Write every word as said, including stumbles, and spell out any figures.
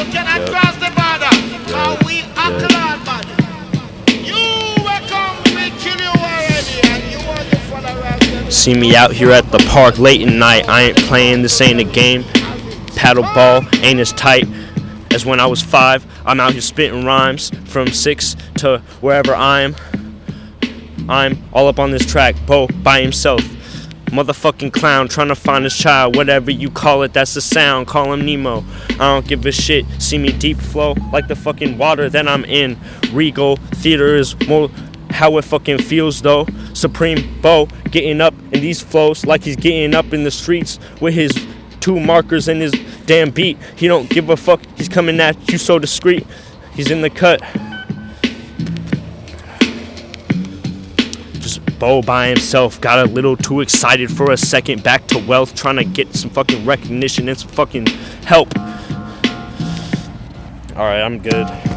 you cannot Yep. cross the border. Cause Yep. we are Yep. cloud body. You will come, we kill you already, and you want to follow us. See me out here at the park late at night. I ain't playing, this ain't a game. Paddle ball ain't as tight as when I was five. I'm out here spitting rhymes from six to wherever I'm. I'm all up on this track, Bo by himself. Motherfucking clown trying to find his child, whatever you call it, that's the sound. Call him Nemo. I don't give a shit. See me deep flow like the fucking water that I'm in. Regal theater is more how it fucking feels though. Supreme Bo getting up in these flows like he's getting up in the streets with his two markers and his damn beat. He don't give a fuck. He's coming at you so discreet. He's in the cut. Just Bo by himself. Got a little too excited for a second. Back to wealth. Trying to get some fucking recognition and some fucking help. Alright, I'm good.